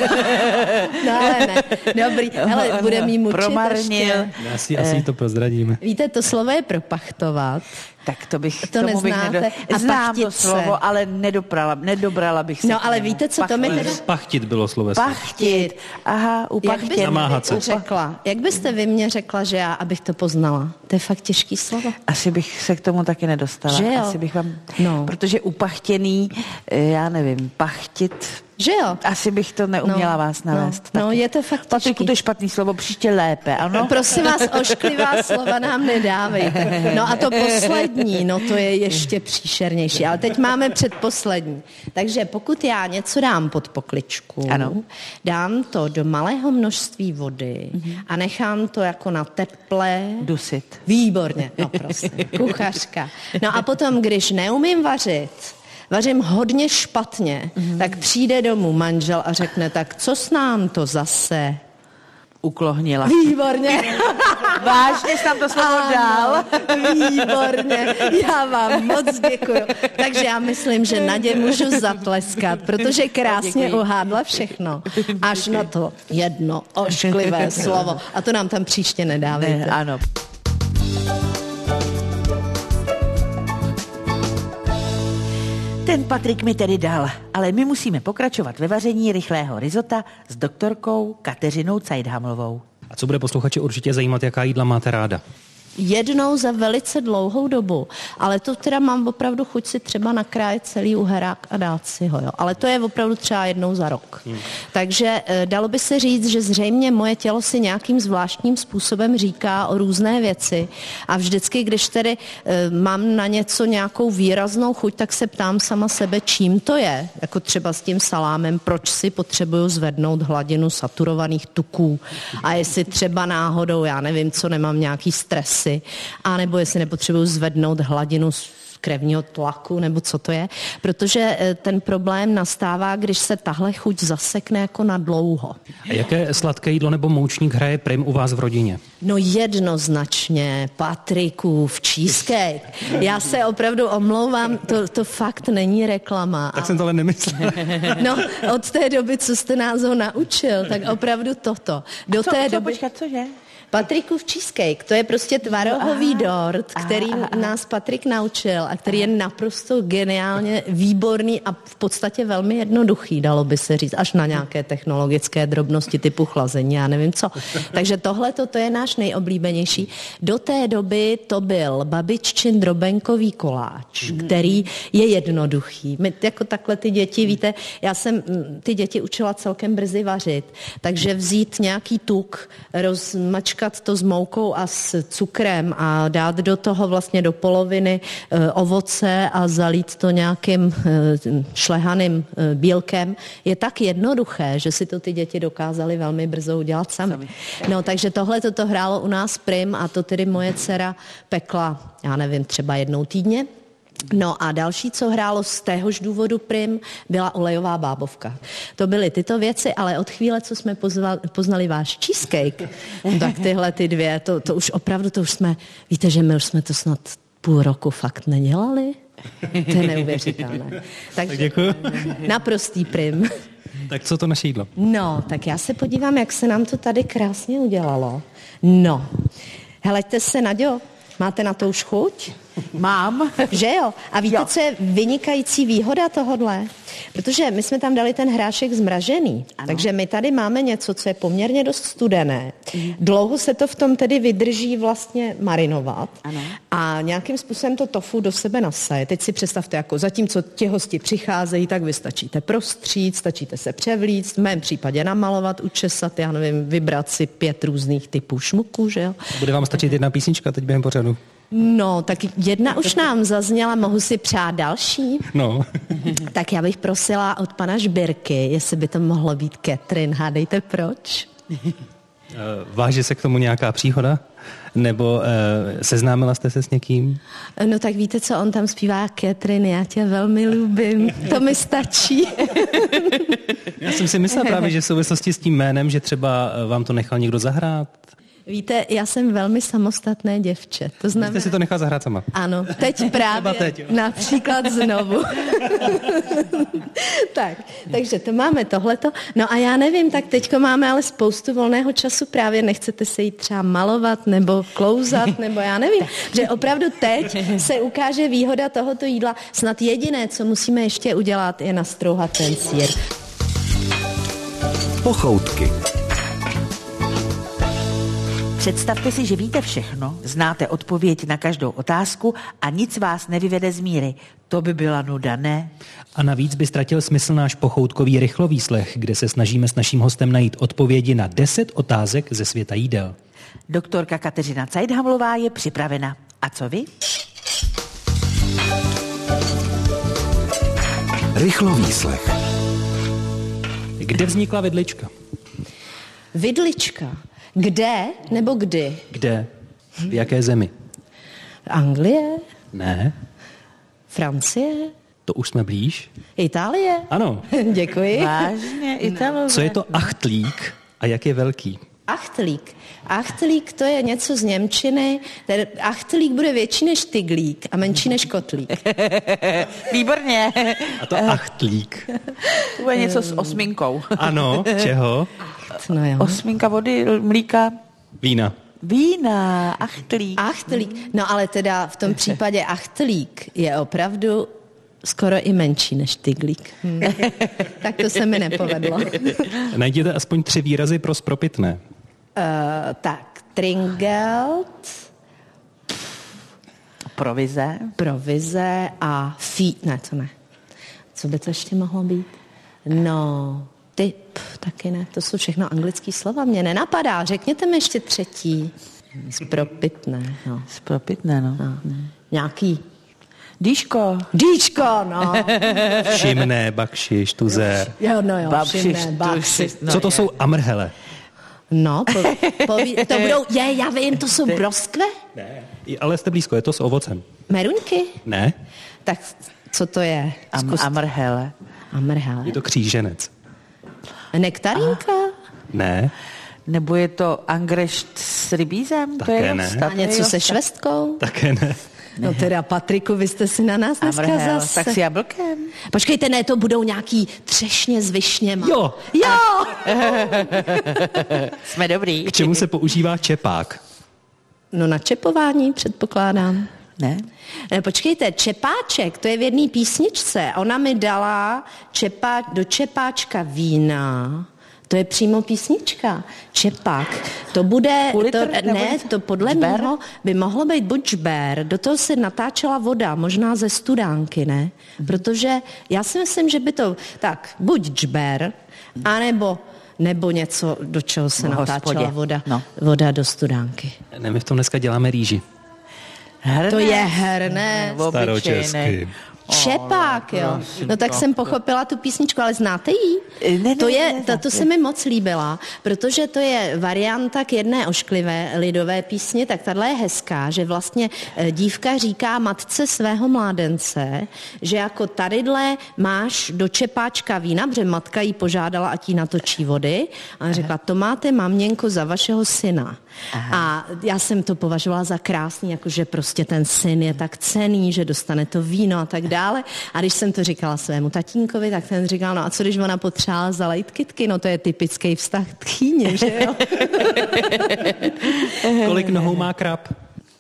Speaker 4: No ale ne, dobrý, hele, bude mít mučit
Speaker 3: promarnil.
Speaker 2: Asi, asi to prozradíme.
Speaker 4: Víte, to slovo je propachtovat.
Speaker 3: Tak to bych,
Speaker 4: to
Speaker 3: tomu bych nedo...
Speaker 4: A
Speaker 3: Znám to
Speaker 4: se.
Speaker 3: slovo, ale nedoprala, nedobrala bych se.
Speaker 4: No ale víte, co to mi tedy...
Speaker 2: Pachtit bylo slovo.
Speaker 3: Pachtit. Aha, upachtit.
Speaker 2: Namáhat se.
Speaker 4: Řekla. Jak byste vy mě řekla, že já, abych to poznala? To je fakt těžký slovo.
Speaker 3: Asi bych se k tomu taky nedostala.
Speaker 4: Že jo?
Speaker 3: Asi bych vám...
Speaker 4: No.
Speaker 3: Protože upachtěný, já nevím, pachtit...
Speaker 4: Že jo?
Speaker 3: Asi bych to neuměla
Speaker 4: no,
Speaker 3: vás navést.
Speaker 4: No, no je to fakt
Speaker 3: Patriku, to je špatný slovo, příště lépe, ano?
Speaker 4: Prosím vás, ošklivá slova nám nedávejte. No a to poslední, no to je ještě příšernější. Ale teď máme předposlední. Takže pokud já něco dám pod pokličku,
Speaker 3: ano.
Speaker 4: dám to do malého množství vody mm-hmm. a nechám to jako na teple...
Speaker 3: Dusit.
Speaker 4: Výborně, no prosím, kuchařka. No a potom, když neumím vařit, vařím hodně špatně, mm. tak přijde domů manžel a řekne, tak co s nám to zase
Speaker 3: uklohnila.
Speaker 4: Výborně.
Speaker 3: Vážně jsi tam to slovo dal?
Speaker 4: Výborně. Já vám moc děkuju. Takže já myslím, že Nadě můžu zatleskat, protože krásně Děkuji. uhádla všechno. Až na to jedno ošklivé slovo. A to nám tam příště nedávejte.
Speaker 3: Ne, ano. Ten Patrik mi tedy dal, ale my musíme pokračovat ve vaření rychlého risota s doktorkou Kateřinou Cajdhamlovou.
Speaker 2: A co bude posluchače určitě zajímat, jaká jídla máte ráda?
Speaker 4: Jednou za velice dlouhou dobu, ale to teda mám opravdu chuť si třeba nakrájet celý uherák a dát si ho, jo. Ale to je opravdu třeba jednou za rok. Hmm. Takže e, dalo by se říct, že zřejmě moje tělo si nějakým zvláštním způsobem říká o různé věci a vždycky, když tedy e, mám na něco nějakou výraznou chuť, tak se ptám sama sebe, čím to je, jako třeba s tím salámem, proč si potřebuju zvednout hladinu saturovaných tuků a jestli třeba náhodou, já nevím, co nemám nějaký stres, a nebo jestli nepotřebuju zvednout hladinu krevního tlaku, nebo co to je, protože ten problém nastává, když se tahle chuť zasekne jako na dlouho.
Speaker 2: A jaké sladké jídlo nebo moučník hraje prim u vás v rodině?
Speaker 4: No jednoznačně Patrikův cheesecake. Já se opravdu omlouvám, to, to fakt není reklama.
Speaker 2: Tak jsem to ale nemyslel.
Speaker 4: No, od té doby, co jste nás ho naučil, tak opravdu toto. Do
Speaker 3: co,
Speaker 4: té
Speaker 3: co,
Speaker 4: doby...
Speaker 3: Počkat, cože?
Speaker 4: Patrikův cheesecake, to je prostě tvarohový aha, dort, který aha, aha. nás Patrik naučil a který aha. je naprosto geniálně výborný a v podstatě velmi jednoduchý, dalo by se říct, až na nějaké technologické drobnosti typu chlazení, já nevím co. Takže tohle to je náš nejoblíbenější. Do té doby to byl babiččin drobenkový koláč, mm. který je jednoduchý. My jako takhle ty děti, víte, já jsem ty děti učila celkem brzy vařit, takže vzít nějaký tuk, rozmačkat to s moukou a s cukrem a dát do toho vlastně do poloviny e, ovoce a zalít to nějakým e, šlehaným e, bílkem, je tak jednoduché, že si to ty děti dokázaly velmi brzo udělat sami. No, takže tohle toto hrálo u nás prim a to tedy moje dcera pekla, já nevím, třeba jednou týdně. No a další, co hrálo z téhož důvodu prim, byla olejová bábovka. To byly tyto věci, ale od chvíle, co jsme pozvali, poznali váš cheesecake, tak tyhle ty dvě, to, to už opravdu, to už jsme, víte, že my už jsme to snad půl roku fakt nedělali? To je neuvěřitelné. Takže
Speaker 2: děkuji.
Speaker 4: Naprostý prim.
Speaker 2: Tak co to naše jídlo?
Speaker 4: No, tak já se podívám, jak se nám to tady krásně udělalo. No, heleďte se, Naďo, máte na to už chuť?
Speaker 3: Mám.
Speaker 4: Že jo? A víte,
Speaker 3: Jo.
Speaker 4: co je vynikající výhoda tohodle? Protože my jsme tam dali ten hrášek zmražený.
Speaker 3: Ano.
Speaker 4: Takže my tady máme něco, co je poměrně dost studené. Dlouho se to v tom tedy vydrží vlastně marinovat.
Speaker 3: Ano.
Speaker 4: A nějakým způsobem to tofu do sebe nasaje. Teď si představte, jako zatímco ti hosti přicházejí, tak vy stačíte prostřít, stačíte se převlíct, v mém případě namalovat, učesat, já nevím, vybrat si pět různých typů šmuku, že jo?
Speaker 2: Bude vám stačit jedna písnička teď během pořadu?
Speaker 4: No, tak jedna už nám zazněla, mohu si přát další?
Speaker 2: No.
Speaker 4: Tak já bych prosila od pana Žbirky, jestli by to mohlo být Catherine. Hádejte proč?
Speaker 2: Váže se k tomu nějaká příhoda? Nebo uh, seznámila jste se s někým?
Speaker 4: No tak víte, co on tam zpívá? Catherine, já tě velmi lubím. To mi stačí.
Speaker 2: Já jsem si myslel právě, že v souvislosti s tím jménem, že třeba vám to nechal někdo zahrát.
Speaker 4: Víte, já jsem velmi samostatné děvče. To
Speaker 2: Vy
Speaker 4: znamená...
Speaker 2: jste si to nechal zahrát sama.
Speaker 4: Ano, teď právě
Speaker 2: teď, jo.
Speaker 4: například znovu. tak, takže to máme tohleto. No a já nevím, tak teďko máme ale spoustu volného času, právě nechcete se jít třeba malovat nebo klouzat, nebo já nevím, že opravdu teď se ukáže výhoda tohoto jídla. Snad jediné, co musíme ještě udělat, je nastrouhat ten sýr.
Speaker 1: Pochoutky.
Speaker 3: Představte si, že víte všechno, znáte odpověď na každou otázku a nic vás nevyvede z míry. To by byla nuda, ne?
Speaker 2: A navíc by ztratil smysl náš pochoutkový rychlovýslech, kde se snažíme s naším hostem najít odpovědi na deset otázek ze světa jídel.
Speaker 3: Doktorka Kateřina Cajdhamlová je připravena. A co vy?
Speaker 1: Rychlovýslech.
Speaker 2: Kde vznikla vidlička?
Speaker 4: Vidlička. Kde nebo kdy?
Speaker 2: Kde? V jaké zemi?
Speaker 4: Anglie?
Speaker 2: Ne,
Speaker 4: Francie?
Speaker 2: to už jsme blíž.
Speaker 4: Itálie?
Speaker 2: Ano.
Speaker 4: Děkuji.
Speaker 3: Vážně, Italové.
Speaker 2: Co je to achtlík a jak je velký?
Speaker 4: Achtlík. Achtlík to je něco z němčiny. Ten achtlík bude větší než tyglík a menší než kotlík.
Speaker 3: Výborně.
Speaker 2: A to achtlík.
Speaker 3: To bude něco s osminkou.
Speaker 2: Ano, čeho?
Speaker 4: No jo.
Speaker 3: Osminka vody, mlíka,
Speaker 2: Vína.
Speaker 3: vína, achtlík.
Speaker 4: Achtlík. No ale teda v tom případě achtlík je opravdu skoro i menší než tyglík. Hm. Tak to se mi nepovedlo.
Speaker 2: Najděte aspoň tři výrazy pro spropitné.
Speaker 4: Uh, tak, tringelt,
Speaker 3: Provize.
Speaker 4: provize a fí... Ne, to ne. Co by to ještě mohlo být? No, typ, taky ne. To jsou všechno anglické slova. Mě nenapadá. Řekněte mi ještě třetí. Spropitné, no.
Speaker 3: Spropitné, no.
Speaker 4: no. Nějaký
Speaker 3: Dýško.
Speaker 4: dýčko, no.
Speaker 2: Všimné, bakšiš, tuzer.
Speaker 4: Jo, no jo,
Speaker 3: Babšiš,
Speaker 4: všimné,
Speaker 3: tu-
Speaker 4: babšiš.
Speaker 3: no
Speaker 2: Co to
Speaker 3: je.
Speaker 2: jsou amrhele?
Speaker 4: No, po, poví, to budou, je, já vím, to jsou broskve?
Speaker 2: Ne. Ale jste blízko, je to s ovocem.
Speaker 4: Meruňky?
Speaker 2: Ne,
Speaker 4: Tak co to je?
Speaker 3: Am,
Speaker 4: Zkus-
Speaker 3: amrhele.
Speaker 4: Amrhele.
Speaker 2: je to kříženec.
Speaker 4: Nektarínka?
Speaker 2: Ne,
Speaker 3: Nebo je to angrešt s rybízem? To
Speaker 2: Také
Speaker 3: je
Speaker 2: ne.
Speaker 3: dost-
Speaker 4: A něco se švestkou?
Speaker 2: také ne.
Speaker 4: No teda, Patriku, vy jste si na nás dneska
Speaker 3: Amrhel.
Speaker 4: zase...
Speaker 3: Tak s jablkem.
Speaker 4: Počkejte, ne, to budou nějaký třešně s višněma.
Speaker 2: Jo,
Speaker 4: Jo!
Speaker 3: Jsme dobrý.
Speaker 2: k čemu se používá čepák?
Speaker 4: No na čepování, předpokládám.
Speaker 3: Ne?
Speaker 4: Ne, počkejte, čepáček, to je v jedné písničce. Ona mi dala čepá, do čepáčka vína. To je přímo písnička. Čepák. To bude...
Speaker 3: Půl litr
Speaker 4: To,
Speaker 3: nebo
Speaker 4: ne,
Speaker 3: něco?
Speaker 4: to podle
Speaker 3: Žber?
Speaker 4: mého by mohlo být buď žber, do toho se natáčela voda, možná ze studánky, ne? Protože já si myslím, že by to... Tak, buď žber, anebo nebo něco, do čeho se
Speaker 3: V
Speaker 4: natáčela
Speaker 3: hospodě.
Speaker 4: voda.
Speaker 3: No.
Speaker 4: Voda do studánky.
Speaker 2: Ne, my v tom dneska děláme rýži.
Speaker 3: Hrnec.
Speaker 4: To je hrnec.
Speaker 3: Obyčejnej.
Speaker 2: Staročesky.
Speaker 4: Čepák, jo. No tak jsem pochopila tu písničku, ale znáte ji?
Speaker 3: Ne, ne,
Speaker 4: to je,
Speaker 3: ne,
Speaker 4: ta, to se mi moc líbila, protože to je varianta k jedné ošklivé lidové písně, tak tahle je hezká, že vlastně eh, dívka říká matce svého mládence, že jako tadyhle máš do čepáčka vína, protože matka jí požádala, ať jí natočí vody, a řekla, to máte, maměnko, za vašeho syna. Aha. A já jsem to považovala za krásný, jakože prostě ten syn je tak cenný, že dostane to víno a tak dále. A když jsem to říkala svému tatínkovi, tak ten říkal, no a co když ona potřebovala zalejt kytky? No to je typický vztah tchýně, že jo?
Speaker 2: Kolik nohou má krab?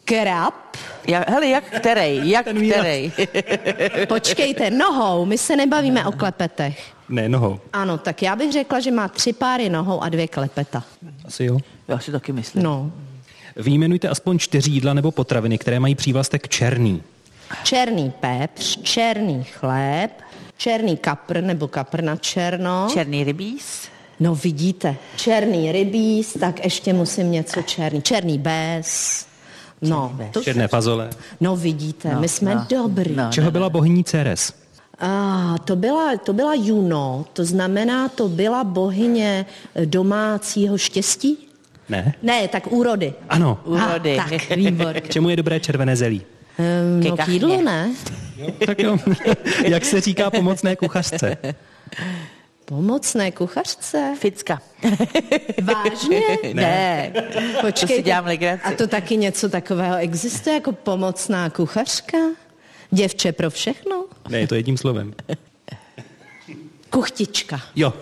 Speaker 4: Krab.
Speaker 3: Já, hele, jak kterej? Jak kterej?
Speaker 4: Počkejte, nohou, my se nebavíme o klepetech.
Speaker 2: Ne, nohou.
Speaker 4: Ano, tak já bych řekla, že má tři páry nohou a dvě klepeta.
Speaker 2: Asi jo.
Speaker 3: Já si taky myslím.
Speaker 4: No.
Speaker 2: Vyjmenujte aspoň čtyři jídla nebo potraviny, které mají přívlastek černý.
Speaker 4: Černý pepř, černý chléb, černý kapr nebo kapr na černo.
Speaker 3: Černý rybíz.
Speaker 4: No vidíte, černý rybíz, tak ještě musím něco černý. Černý bez. No, to
Speaker 2: Černé fazole.
Speaker 4: No vidíte,
Speaker 3: No,
Speaker 4: my jsme
Speaker 3: no,
Speaker 4: dobrý.
Speaker 3: no.
Speaker 2: Čeho byla bohyní Ceres?
Speaker 4: A to byla, to byla Juno, to znamená, to byla bohyně domácího štěstí?
Speaker 2: Ne?
Speaker 4: Ne, tak úrody.
Speaker 2: Ano.
Speaker 3: Úrody.
Speaker 4: A, tak, výbor.
Speaker 2: K čemu je dobré červené zelí?
Speaker 4: Um,
Speaker 3: Ke
Speaker 4: no k
Speaker 3: kachně.
Speaker 4: jídlu, ne?
Speaker 2: Tak jo. Jak se říká pomocné kuchařce?
Speaker 4: Pomocné kuchařce?
Speaker 3: Ficka.
Speaker 4: Vážně?
Speaker 3: Ne. To si dělám legraci.
Speaker 4: A to taky něco takového existuje jako pomocná kuchařka? Děvče pro všechno?
Speaker 2: Ne, je to jedním slovem.
Speaker 4: Kuchtička.
Speaker 2: Jo.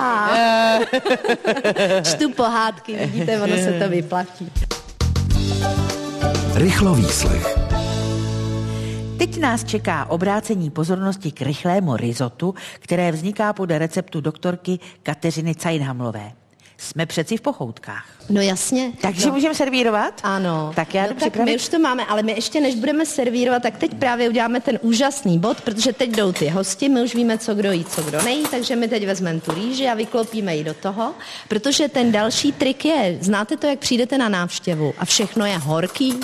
Speaker 4: Čtu pohádky, vidíte, ono se to vyplatí.
Speaker 1: Rychlovýslech.
Speaker 3: Teď nás čeká obrácení pozornosti k rychlému rizotu, které vzniká podle receptu doktorky Kateřiny Cajnhamlové. Jsme přeci v Pochoutkách.
Speaker 4: No jasně.
Speaker 3: Takže
Speaker 4: no.
Speaker 3: můžeme servírovat?
Speaker 4: Ano.
Speaker 3: Tak já
Speaker 4: no
Speaker 3: jdu
Speaker 4: tak
Speaker 3: připravit.
Speaker 4: my už to máme, ale my ještě než budeme servírovat, tak teď právě uděláme ten úžasný bod, protože teď jdou ty hosti, my už víme, co kdo jí, co kdo nejí, takže my teď vezmeme tu rýži a vyklopíme ji do toho, protože ten další trik je, znáte to, jak přijdete na návštěvu a všechno je horký?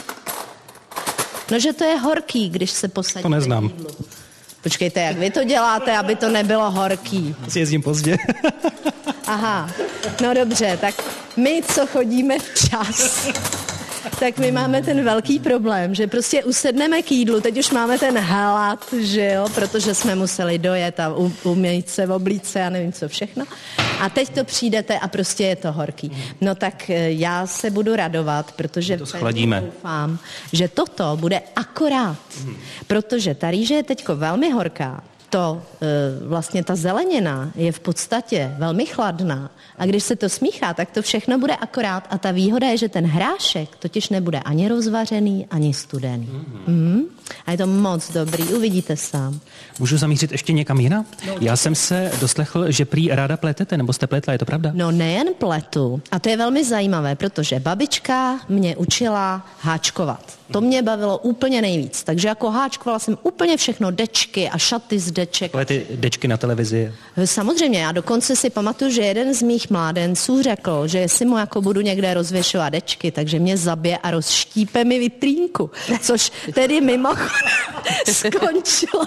Speaker 4: No, že to je horký, když se posadíte.
Speaker 2: To neznám.
Speaker 4: k jídlu. Počkejte, jak vy to děláte, aby to nebylo horký?
Speaker 2: Asi jezdím pozdě.
Speaker 4: Aha, no dobře, tak my, co chodíme včas, tak my máme ten velký problém, že prostě usedneme k jídlu, teď už máme ten hlad, že jo, protože jsme museli dojet a umýt se, oblít se a nevím co všechno. A teď to přijdete a prostě je to horký. No tak já se budu radovat, protože
Speaker 2: to schladíme.
Speaker 4: doufám, že toto bude akorát, protože ta rýže je teďko velmi horká. To vlastně ta zelenina je v podstatě velmi chladná a když se to smíchá, tak to všechno bude akorát a ta výhoda je, že ten hrášek totiž nebude ani rozvařený, ani studený. Mm. A je to moc dobrý, uvidíte sám.
Speaker 2: Můžu zamířit ještě někam jinam? Já jsem se doslechl, že prý ráda pletete, nebo jste pletla, je to pravda?
Speaker 4: No nejen pletu, a to je velmi zajímavé, protože babička mě učila háčkovat. To mě bavilo úplně nejvíc, takže jako háčkovala jsem úplně všechno, dečky a šaty z deček.
Speaker 2: Ale ty dečky na televizi.
Speaker 4: Samozřejmě, já dokonce si pamatuju, že jeden z mých mládenců řekl, že jestli mu jako budu někde rozvěšovat dečky, takže mě zabije a rozštípe mi vitrínku, což tedy mimo skončilo.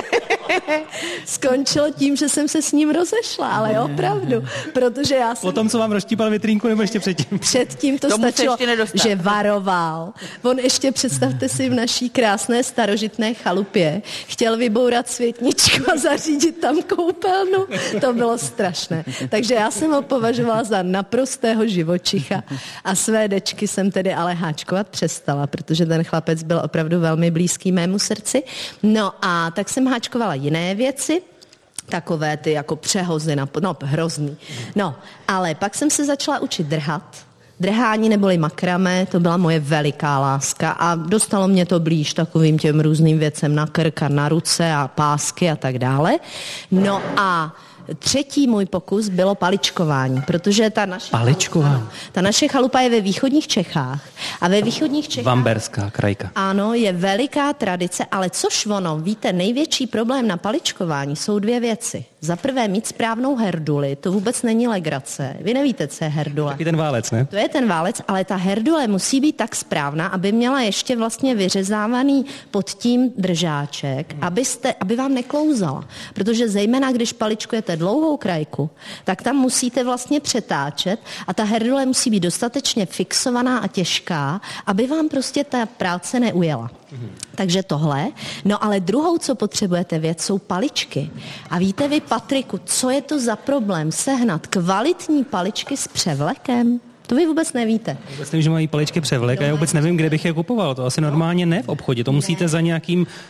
Speaker 4: Skončilo tím, že jsem se s ním rozešla, ale opravdu, protože já jsem...
Speaker 2: O tom, co vám rozštípal vitrínku, nebo ještě předtím?
Speaker 4: Předtím to
Speaker 3: Tomu se
Speaker 4: stačilo,
Speaker 3: ještě nedostal.
Speaker 4: že varoval. On ještě, představte si, v naší krásné starožitné chalupě chtěl vybourat světničku a zařídit tam koupelnu. To bylo strašné. Takže já jsem ho považovala za naprostého živočicha a své dečky jsem tedy ale háčkovat přestala, protože ten chlapec byl opravdu velmi blízký mému srdci. No a tak jsem háčkovala jiné věci, takové ty jako přehozy, na, no hrozný. No, ale pak jsem se začala učit drhat. Drhání neboli makrame, to byla moje veliká láska a dostalo mě to blíž takovým těm různým věcem na krk a na ruce a pásky a tak dále. No a třetí můj pokus bylo paličkování, protože ta naše,
Speaker 2: Paličkování.
Speaker 4: chalupa, ta naše chalupa je ve východních Čechách a ve východních Čechách
Speaker 2: Vamberská krajka.
Speaker 4: ano, je veliká tradice, ale což ono, víte, největší problém na paličkování jsou dvě věci. Za prvé mít správnou herduli, to vůbec není legrace. Vy nevíte, co je herdule.
Speaker 2: Taky ten válec, ne?
Speaker 4: To je ten válec, ale ta herdule musí být tak správná, aby měla ještě vlastně vyřezávaný pod tím držáček, abyste, aby vám neklouzala. Protože zejména, když paličkujete dlouhou krajku, tak tam musíte vlastně přetáčet a ta herdule musí být dostatečně fixovaná a těžká, aby vám prostě ta práce neujela. Takže tohle. No ale druhou, co potřebujete věc, jsou paličky. A víte vy, Patriku, co je to za problém sehnat kvalitní paličky s převlekem? To vy vůbec nevíte.
Speaker 2: Vůbec nevím, že mají paličky převlek a já vůbec nevím, kde bych je kupoval. To asi normálně ne v obchodě. To musíte za nějakým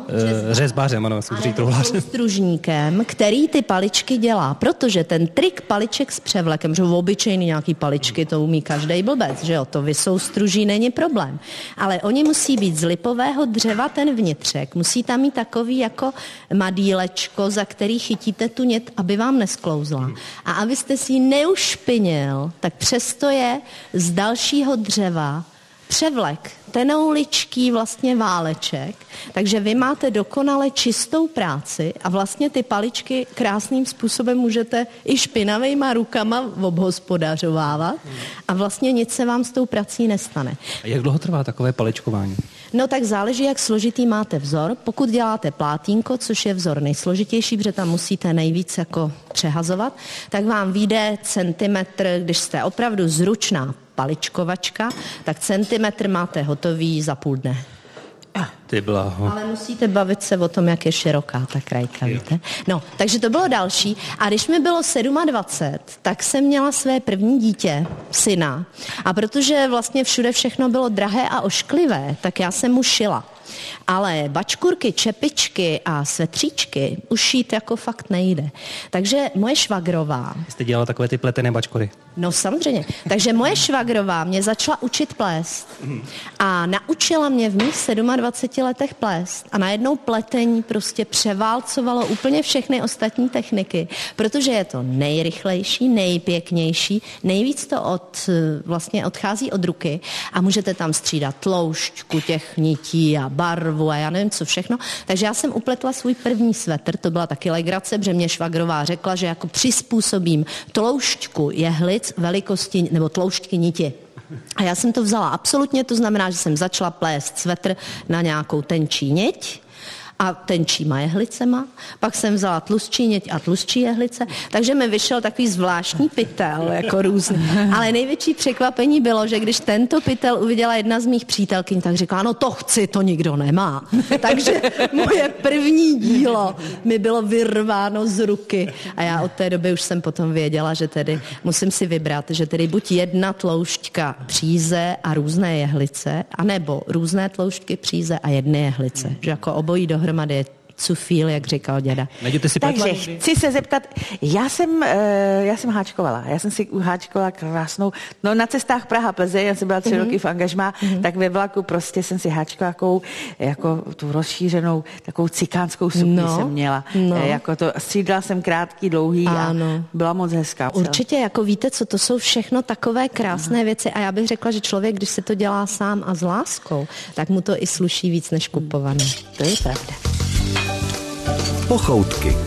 Speaker 2: e, řezbářem, ano, jsem říct truhlářem.
Speaker 4: Soustružníkem, který ty paličky dělá, protože ten trik paliček s převlekem, že obyčejný nějaký paličky, to umí každej blbec, že jo, to vysoustruží, není problém. Ale oni musí být z lipového dřeva ten vnitřek, musí tam mít takový jako madílečko, za který chytíte tu nět, aby vám nesklouzla. A abyste si ji neušpinil, tak přesto je z dalšího dřeva převlek, tenouličký vlastně váleček, takže vy máte dokonale čistou práci a vlastně ty paličky krásným způsobem můžete i špinavejma rukama obhospodařovávat a vlastně nic se vám s tou prací nestane.
Speaker 2: A jak dlouho trvá takové paličkování?
Speaker 4: No tak záleží, jak složitý máte vzor. Pokud děláte plátínko, což je vzor nejsložitější, protože tam musíte nejvíc jako přehazovat, tak vám vyjde centimetr, když jste opravdu zručná paličkovačka, tak centimetr máte hotový za půl dne.
Speaker 2: Ty bláho.
Speaker 4: Ale musíte bavit se o tom, jak je široká ta krajka, víte? No, takže to bylo další. A když mi bylo dvacet sedm, tak jsem měla své první dítě, syna. A protože vlastně všude všechno bylo drahé a ošklivé, tak já jsem mu šila. Ale bačkurky, čepičky a svetříčky už šít jako fakt nejde. Takže moje švagrová...
Speaker 2: Jste dělala takové ty pletené bačkory?
Speaker 4: No samozřejmě. Takže moje švagrová mě začala učit plést. A naučila mě v mých dvaceti sedmi letech plést. A najednou pletení prostě převálcovalo úplně všechny ostatní techniky, protože je to nejrychlejší, nejpěknější, nejvíc to od, vlastně odchází od ruky a můžete tam střídat tloušťku těch nití a barvu a já nevím co všechno. Takže já jsem upletla svůj první svetr, to byla taky legrace, protože mě švagrová řekla, že jako přizpůsobím tloušťku jehlic velikosti nebo tloušťky niti. A já jsem to vzala absolutně, to znamená, že jsem začala plést svetr na nějakou tenčí niť a tenčíma jehlicema, pak jsem vzala tlustší niť a tlustší jehlice, takže mi vyšel takový zvláštní pytel, jako různý. Ale největší překvapení bylo, že když tento pytel uviděla jedna z mých přítelkyň, tak řekla, no to chci, to nikdo nemá. Takže moje první dílo mi bylo vyrváno z ruky a já od té doby už jsem potom věděla, že tedy musím si vybrat, že tedy buď jedna tloušťka příze a různé jehlice, anebo různé tloušťky příze a jedny jehlice. Že jako obojí dohromady je cufíl, jak říkal děda.
Speaker 3: Si Takže chci se zeptat, já jsem, já jsem háčkovala, já jsem si háčkovala krásnou, no na cestách Praha-Plzeň, já jsem byla tři mm-hmm. roky v angažmá, mm-hmm. tak ve vlaku prostě jsem si háčkovala jakou, jako tu rozšířenou, takovou cikánskou sukni no, jsem měla. No. Jako to, střídala jsem krátký, dlouhý ano. a byla moc hezká.
Speaker 4: Určitě, jako víte, co to jsou všechno takové krásné věci a já bych řekla, že člověk, když se to dělá sám a s láskou, tak mu to i sluší víc než kupované.
Speaker 3: To je pravda.
Speaker 1: Pochoutky.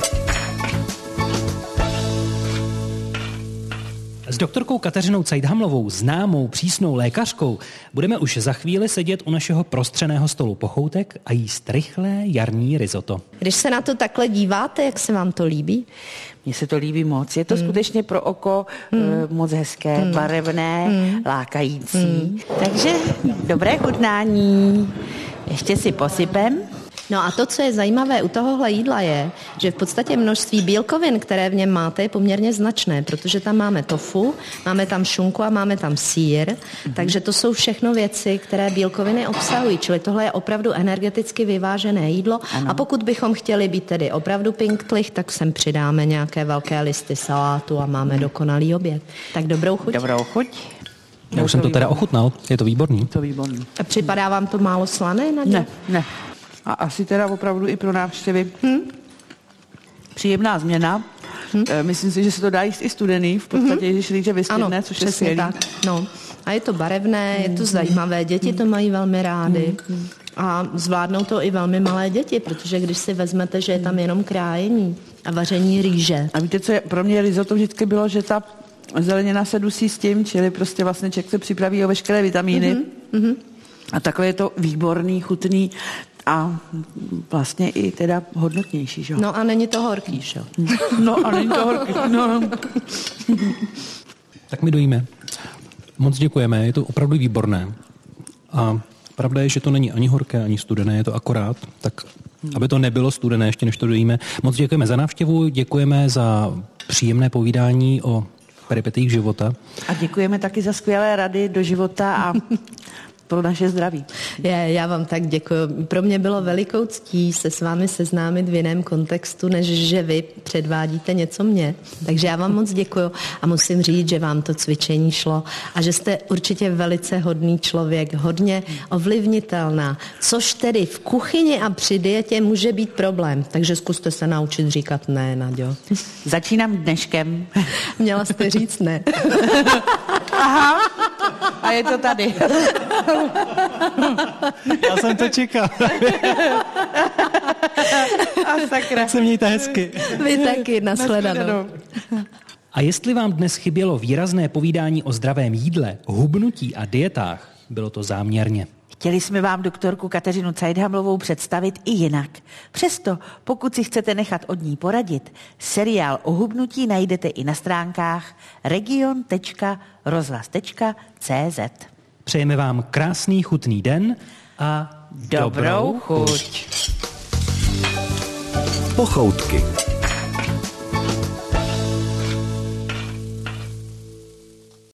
Speaker 2: S doktorkou Kateřinou Cajdhamlovou, známou přísnou lékařkou, budeme už za chvíli sedět u našeho prostřeného stolu pochoutek a jíst rychlé jarní risotto.
Speaker 4: Když se na to takhle díváte, jak se vám to líbí?
Speaker 3: Mně se to líbí moc. Je to hmm. skutečně pro oko hmm. uh, moc hezké, hmm. barevné, hmm. lákající. Hmm. Takže dobré chutnání. Ještě si posypem.
Speaker 4: No a to, co je zajímavé u tohohle jídla je, že v podstatě množství bílkovin, které v něm máte, je poměrně značné, protože tam máme tofu, máme tam šunku a máme tam sýr, mm-hmm. takže to jsou všechno věci, které bílkoviny obsahují, čili tohle je opravdu energeticky vyvážené jídlo ano. a pokud bychom chtěli být tedy opravdu pinktlich, tak sem přidáme nějaké velké listy salátu a máme mm. dokonalý oběd. Tak dobrou chuť.
Speaker 3: Dobrou chuť.
Speaker 2: Já už jsem to teda ochutnal, je to výborný.
Speaker 3: To výborný.
Speaker 4: A připadá vám to málo slané, Naděja?
Speaker 3: Ne, ne. A asi teda opravdu i pro návštěvy hmm? příjemná změna. Hmm? Myslím si, že se to dá jíst i studený, v podstatě, hmm? když rýže vystydne, což je skvělý. Tak.
Speaker 4: No. A je to barevné, hmm. je to zajímavé, děti to mají velmi rády. Hmm. A zvládnou to i velmi malé děti, protože když si vezmete, že je tam jenom krájení a vaření rýže.
Speaker 7: A víte, co je pro mě risotto vždycky bylo, že ta zelenina se dusí s tím, čili prostě vlastně člověk se připraví o veškeré vitamíny. Mm-hmm. A takhle je to výborný, chutný a vlastně i teda hodnotnější, že?
Speaker 4: No a není to horký, že?
Speaker 7: No a není to horký, no.
Speaker 2: Tak my dojíme. Moc děkujeme, je to opravdu výborné. A pravda je, že to není ani horké, ani studené, je to akorát, tak aby to nebylo studené, ještě než to dojíme. Moc děkujeme za návštěvu, děkujeme za příjemné povídání o peripetiích života.
Speaker 3: A děkujeme taky za skvělé rady do života a
Speaker 7: pro naše zdraví.
Speaker 4: Je, já vám tak děkuji. Pro mě bylo velikou ctí se s vámi seznámit v jiném kontextu, než že vy předvádíte něco mě. Takže já vám moc děkuji a musím říct, že vám to cvičení šlo a že jste určitě velice hodný člověk, hodně ovlivnitelná, což tedy v kuchyni a při dietě může být problém. Takže zkuste se naučit říkat ne, Naďo.
Speaker 3: Začínám dneškem.
Speaker 4: Měla jste říct ne.
Speaker 3: Aha, a je to tady.
Speaker 2: Já jsem to čekal.
Speaker 3: A sakra.
Speaker 2: Tak se mějte hezky.
Speaker 4: Vy taky, nashledanou.
Speaker 2: A jestli vám dnes chybělo výrazné povídání o zdravém jídle, hubnutí a dietách, bylo to záměrně.
Speaker 3: Chtěli jsme vám doktorku Kateřinu Cajdhamlovou představit i jinak. Přesto, pokud si chcete nechat od ní poradit, seriál o hubnutí najdete i na stránkách region tečka rozhlas tečka cé zet.
Speaker 2: Přejeme vám krásný chutný den a
Speaker 3: dobrou chuť.
Speaker 1: Pochoutky.